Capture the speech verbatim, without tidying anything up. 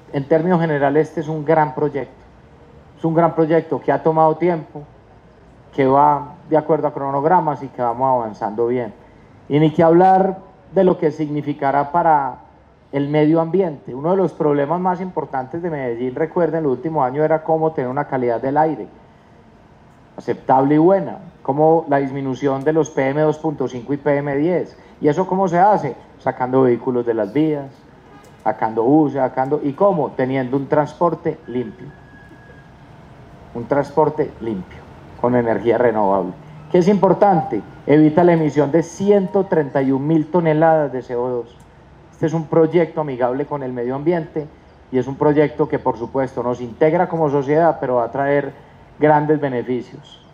en términos generales este es un gran proyecto, es un gran proyecto que ha tomado tiempo, que va de acuerdo a cronogramas y que vamos avanzando bien. Y ni que hablar de lo que significará para el medio ambiente. Uno de los problemas más importantes de Medellín, recuerden, en los últimos años era cómo tener una calidad del aire aceptable y buena, como la disminución de los P M dos punto cinco y P M diez. ¿Y eso cómo se hace? Sacando vehículos de las vías, sacando buses, sacando... ¿Y cómo? Teniendo un transporte limpio. Un transporte limpio, con energía renovable. ¿Qué es importante? Evita la emisión de ciento treinta y un mil toneladas de C O dos. Este es un proyecto amigable con el medio ambiente y es un proyecto que por supuesto nos integra como sociedad, pero va a traer grandes beneficios.